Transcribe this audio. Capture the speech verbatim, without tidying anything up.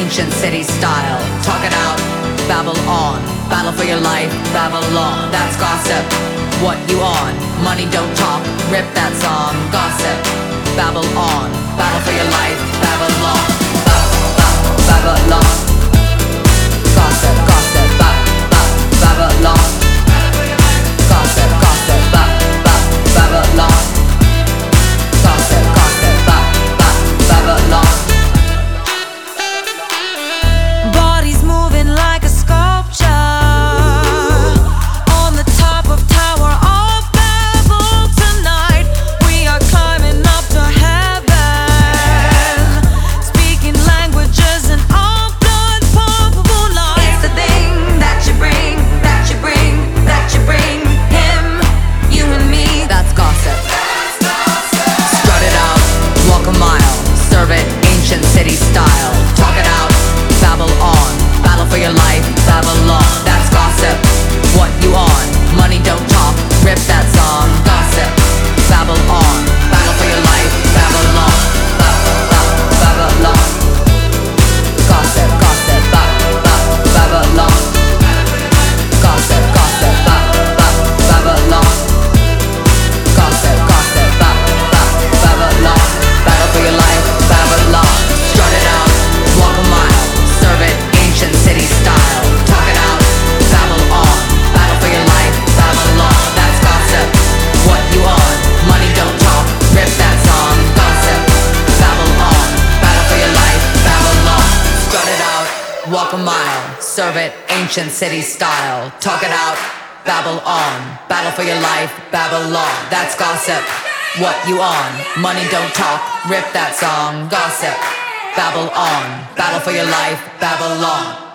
ancient city style. Talk it out, babble on. Battle for your life, Babylon. That's gossip, what you on? Money don't talk, rip that song. Gossip, babble on. Battle for your life, Babylon. Ba, ba, Babylon. Gossip, gossip, ba, ba, Babylon. Gossip, gossip, ba, ba, Babylon. Gossip, gossip, ba, ba, Babylon. Bodies moving like a sculpture on the top of Tower of Babel tonight. We are climbing up to heaven, speaking languages in our blood pumpable life. It's the thing that you bring, that you bring, that you bring. Him, you and me. That's gossip. Strut it out, walk a mile, serve it ancient city style. Talk it out, babble on. Battle for your life, Babylon. That's gossip, what you on? Money don't talk, rip that song. Gossip, babble on. Battle for your life, Babylon. Ba, ba, Babylon. Gossip, gossip, ba, ba, Babylon. Gossip, gossip, ba, ba, Babylon. Gossip, gossip, ba, ba, Babylon. Battle for your life, Babylon. Strut it out, walk a mile, serve it ancient city style. Talk it out, babble on. Battle for your life, Babylon. That's gossip, what you on? Money don't talk, rip that song. Gossip, babble on. Battle for your life, Babylon. Strut it out, walk a mile, serve it ancient city style. Talk it out, babble on. Battle for your life, Babylon. That's gossip, what you on? Money don't talk, rip that song. Gossip, babble on. Battle for your life, Babylon.